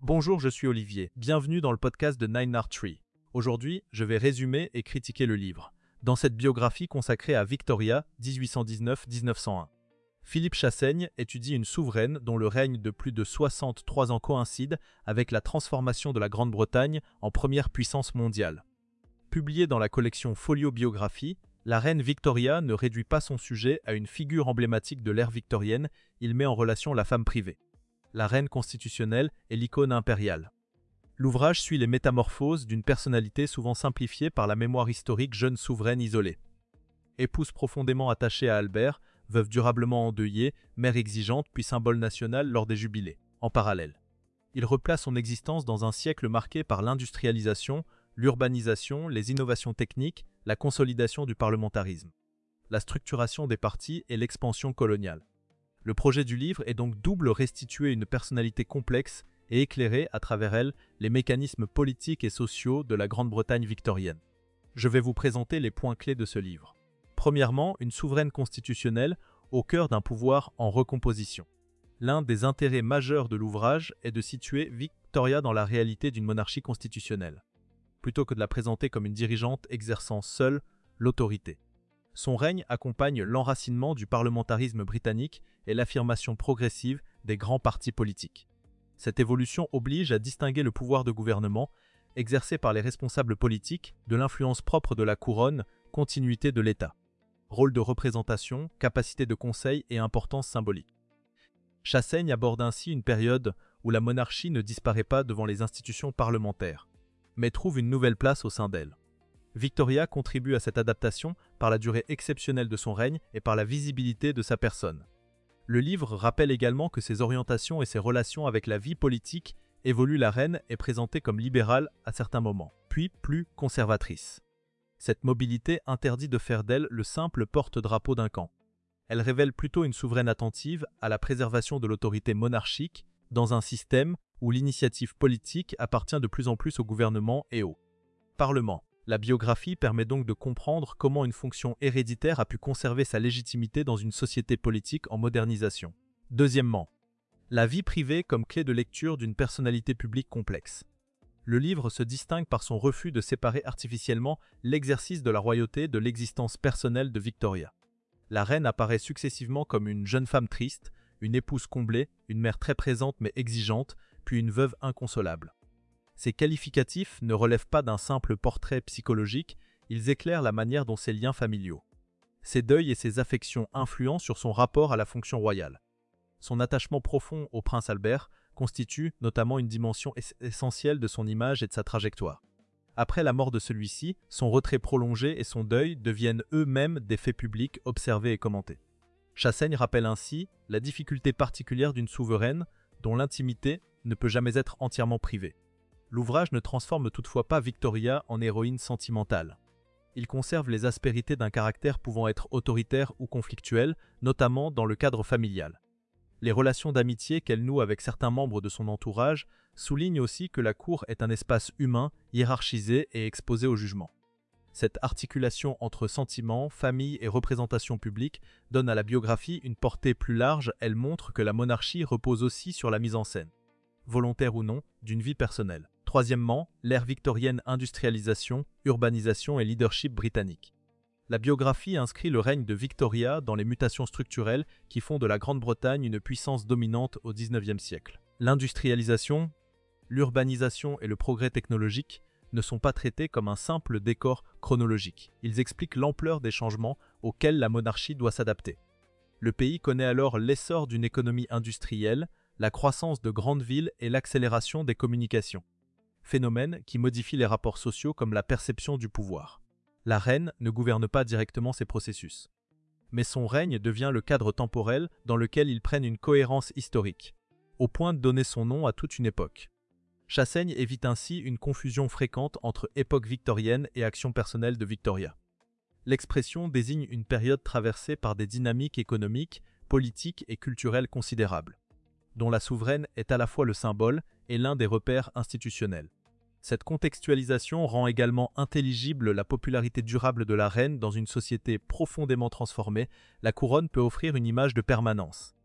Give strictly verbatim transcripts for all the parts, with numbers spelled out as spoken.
Bonjour, je suis Olivier. Bienvenue dans le podcast de Nine Art Tree. Aujourd'hui, je vais résumer et critiquer le livre, dans cette biographie consacrée à Victoria, dix-huit cent dix-neuf à mille neuf cent un. Philippe Chassaigne étudie une souveraine dont le règne de plus de soixante-trois ans coïncide avec la transformation de la Grande-Bretagne en première puissance mondiale. Publié dans la collection Folio Biographie, la reine Victoria ne réduit pas son sujet à une figure emblématique de l'ère victorienne, il met en relation la femme privée. La reine constitutionnelle est l'icône impériale. L'ouvrage suit les métamorphoses d'une personnalité souvent simplifiée par la mémoire historique jeune souveraine isolée. Épouse profondément attachée à Albert, veuve durablement endeuillée, mère exigeante puis symbole national lors des jubilés. En parallèle, il replace son existence dans un siècle marqué par l'industrialisation, l'urbanisation, les innovations techniques, la consolidation du parlementarisme, la structuration des partis et l'expansion coloniale. Le projet du livre est donc double: restituer une personnalité complexe et éclairer, à travers elle, les mécanismes politiques et sociaux de la Grande-Bretagne victorienne. Je vais vous présenter les points clés de ce livre. Premièrement, une souveraine constitutionnelle au cœur d'un pouvoir en recomposition. L'un des intérêts majeurs de l'ouvrage est de situer Victoria dans la réalité d'une monarchie constitutionnelle, plutôt que de la présenter comme une dirigeante exerçant seule l'autorité. Son règne accompagne l'enracinement du parlementarisme britannique et l'affirmation progressive des grands partis politiques. Cette évolution oblige à distinguer le pouvoir de gouvernement, exercé par les responsables politiques, de l'influence propre de la couronne, continuité de l'État. Rôle de représentation, capacité de conseil et importance symbolique. Chassaigne aborde ainsi une période où la monarchie ne disparaît pas devant les institutions parlementaires, mais trouve une nouvelle place au sein d'elles. Victoria contribue à cette adaptation par la durée exceptionnelle de son règne et par la visibilité de sa personne. Le livre rappelle également que ses orientations et ses relations avec la vie politique évoluent. La reine est présentée comme libérale à certains moments, puis plus conservatrice. Cette mobilité interdit de faire d'elle le simple porte-drapeau d'un camp. Elle révèle plutôt une souveraine attentive à la préservation de l'autorité monarchique dans un système où l'initiative politique appartient de plus en plus au gouvernement et au Parlement. La biographie permet donc de comprendre comment une fonction héréditaire a pu conserver sa légitimité dans une société politique en modernisation. Deuxièmement, la vie privée comme clé de lecture d'une personnalité publique complexe. Le livre se distingue par son refus de séparer artificiellement l'exercice de la royauté de l'existence personnelle de Victoria. La reine apparaît successivement comme une jeune femme triste, une épouse comblée, une mère très présente mais exigeante, puis une veuve inconsolable. Ces qualificatifs ne relèvent pas d'un simple portrait psychologique, ils éclairent la manière dont ses liens familiaux, ses deuils et ses affections influent sur son rapport à la fonction royale. Son attachement profond au prince Albert constitue notamment une dimension essentielle de son image et de sa trajectoire. Après la mort de celui-ci, son retrait prolongé et son deuil deviennent eux-mêmes des faits publics observés et commentés. Chassaigne rappelle ainsi la difficulté particulière d'une souveraine dont l'intimité ne peut jamais être entièrement privée. L'ouvrage ne transforme toutefois pas Victoria en héroïne sentimentale. Il conserve les aspérités d'un caractère pouvant être autoritaire ou conflictuel, notamment dans le cadre familial. Les relations d'amitié qu'elle noue avec certains membres de son entourage soulignent aussi que la cour est un espace humain, hiérarchisé et exposé au jugement. Cette articulation entre sentiments, famille et représentation publique donne à la biographie une portée plus large. Elle montre que la monarchie repose aussi sur la mise en scène, volontaire ou non, d'une vie personnelle. Troisièmement, l'ère victorienne: industrialisation, urbanisation et leadership britannique. La biographie inscrit le règne de Victoria dans les mutations structurelles qui font de la Grande-Bretagne une puissance dominante au dix-neuvième siècle. L'industrialisation, l'urbanisation et le progrès technologique ne sont pas traités comme un simple décor chronologique. Ils expliquent l'ampleur des changements auxquels la monarchie doit s'adapter. Le pays connaît alors l'essor d'une économie industrielle, la croissance de grandes villes et l'accélération des communications, phénomène qui modifie les rapports sociaux comme la perception du pouvoir. La reine ne gouverne pas directement ces processus, mais son règne devient le cadre temporel dans lequel ils prennent une cohérence historique, au point de donner son nom à toute une époque. Chassaigne évite ainsi une confusion fréquente entre époque victorienne et action personnelle de Victoria. L'expression désigne une période traversée par des dynamiques économiques, politiques et culturelles considérables, dont la souveraine est à la fois le symbole et l'un des repères institutionnels. Cette contextualisation rend également intelligible la popularité durable de la reine dans une société profondément transformée. La couronne peut offrir une image de permanence.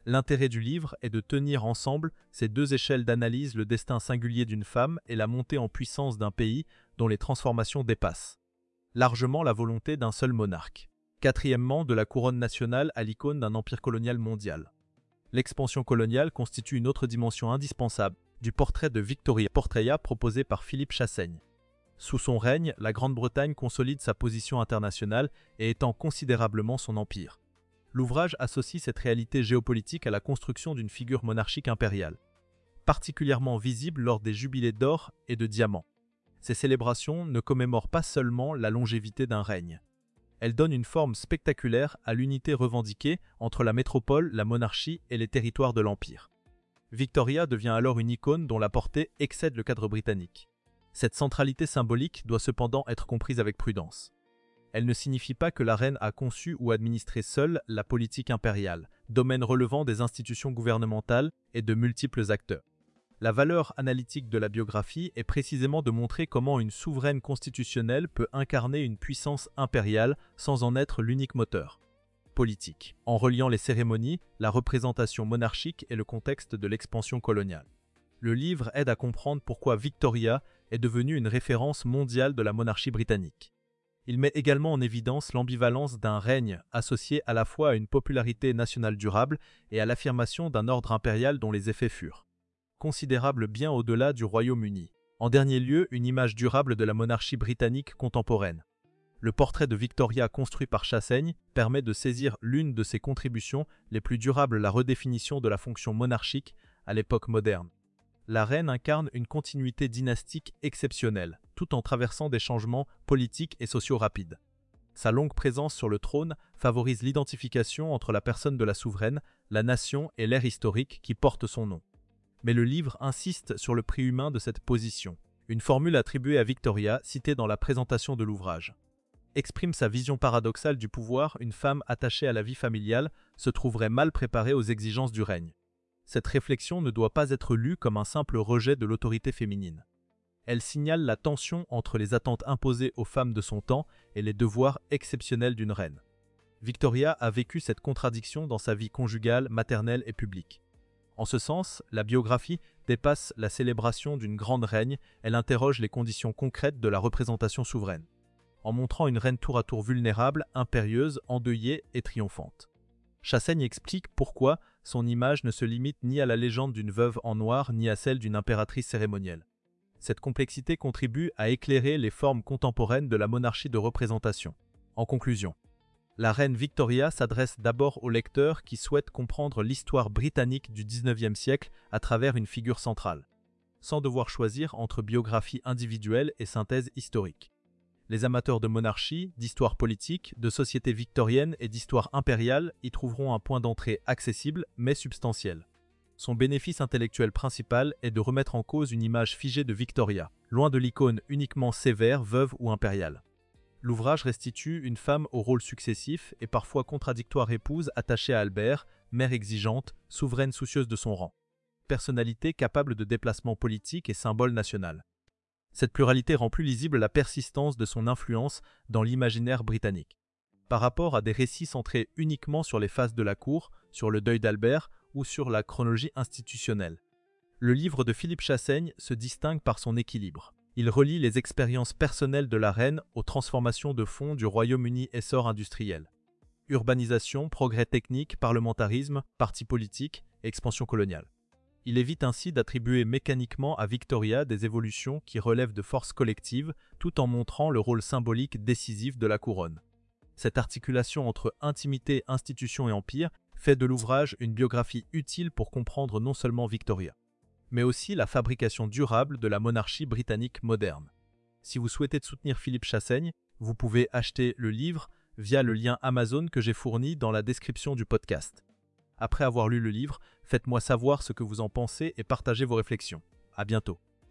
L'intérêt du livre est de tenir ensemble ces deux échelles d'analyse, le destin singulier d'une femme et la montée en puissance d'un pays dont les transformations dépassent largement la volonté d'un seul monarque. Quatrièmement, de la couronne nationale à l'icône d'un empire colonial mondial. L'expansion coloniale constitue une autre dimension indispensable du portrait de Victoria Portrait proposé par Philippe Chassaigne. Sous son règne, la Grande-Bretagne consolide sa position internationale et étend considérablement son empire. L'ouvrage associe cette réalité géopolitique à la construction d'une figure monarchique impériale, particulièrement visible lors des jubilés d'or et de diamant. Ces célébrations ne commémorent pas seulement la longévité d'un règne. Elles donnent une forme spectaculaire à l'unité revendiquée entre la métropole, la monarchie et les territoires de l'Empire. Victoria devient alors une icône dont la portée excède le cadre britannique. Cette centralité symbolique doit cependant être comprise avec prudence. Elle ne signifie pas que la reine a conçu ou administré seule la politique impériale, domaine relevant des institutions gouvernementales et de multiples acteurs. La valeur analytique de la biographie est précisément de montrer comment une souveraine constitutionnelle peut incarner une puissance impériale sans en être l'unique moteur politique, en reliant les cérémonies, la représentation monarchique et le contexte de l'expansion coloniale. Le livre aide à comprendre pourquoi Victoria est devenue une référence mondiale de la monarchie britannique. Il met également en évidence l'ambivalence d'un règne associé à la fois à une popularité nationale durable et à l'affirmation d'un ordre impérial dont les effets furent considérables bien au-delà du Royaume-Uni. En dernier lieu, une image durable de la monarchie britannique contemporaine. Le portrait de Victoria construit par Chassaigne permet de saisir l'une de ses contributions les plus durables, la redéfinition de la fonction monarchique à l'époque moderne. La reine incarne une continuité dynastique exceptionnelle, tout en traversant des changements politiques et sociaux rapides. Sa longue présence sur le trône favorise l'identification entre la personne de la souveraine, la nation et l'ère historique qui porte son nom. Mais le livre insiste sur le prix humain de cette position. Une formule attribuée à Victoria, citée dans la présentation de l'ouvrage, exprime sa vision paradoxale du pouvoir. Une femme attachée à la vie familiale se trouverait mal préparée aux exigences du règne. Cette réflexion ne doit pas être lue comme un simple rejet de l'autorité féminine. Elle signale la tension entre les attentes imposées aux femmes de son temps et les devoirs exceptionnels d'une reine. Victoria a vécu cette contradiction dans sa vie conjugale, maternelle et publique. En ce sens, la biographie dépasse la célébration d'une grande règne, elle interroge les conditions concrètes de la représentation souveraine, en montrant une reine tour à tour vulnérable, impérieuse, endeuillée et triomphante. Chassaigne explique pourquoi son image ne se limite ni à la légende d'une veuve en noir ni à celle d'une impératrice cérémonielle. Cette complexité contribue à éclairer les formes contemporaines de la monarchie de représentation. En conclusion, la reine Victoria s'adresse d'abord aux lecteurs qui souhaitent comprendre l'histoire britannique du dix-neuvième siècle à travers une figure centrale, sans devoir choisir entre biographie individuelle et synthèse historique. Les amateurs de monarchie, d'histoire politique, de société victorienne et d'histoire impériale y trouveront un point d'entrée accessible mais substantiel. Son bénéfice intellectuel principal est de remettre en cause une image figée de Victoria, loin de l'icône uniquement sévère, veuve ou impériale. L'ouvrage restitue une femme aux rôles successifs et parfois contradictoires, épouse attachée à Albert, mère exigeante, souveraine soucieuse de son rang, personnalité capable de déplacements politiques et symbole national. Cette pluralité rend plus lisible la persistance de son influence dans l'imaginaire britannique. Par rapport à des récits centrés uniquement sur les phases de la cour, sur le deuil d'Albert ou sur la chronologie institutionnelle, le livre de Philippe Chassaigne se distingue par son équilibre. Il relie les expériences personnelles de la reine aux transformations de fond du Royaume-Uni, essor industriel, urbanisation, progrès technique, parlementarisme, parti politique, expansion coloniale. Il évite ainsi d'attribuer mécaniquement à Victoria des évolutions qui relèvent de forces collectives, tout en montrant le rôle symbolique décisif de la couronne. Cette articulation entre intimité, institution et empire fait de l'ouvrage une biographie utile pour comprendre non seulement Victoria, mais aussi la fabrication durable de la monarchie britannique moderne. Si vous souhaitez soutenir Philippe Chassaigne, vous pouvez acheter le livre via le lien Amazon que j'ai fourni dans la description du podcast. Après avoir lu le livre, faites-moi savoir ce que vous en pensez et partagez vos réflexions. À bientôt.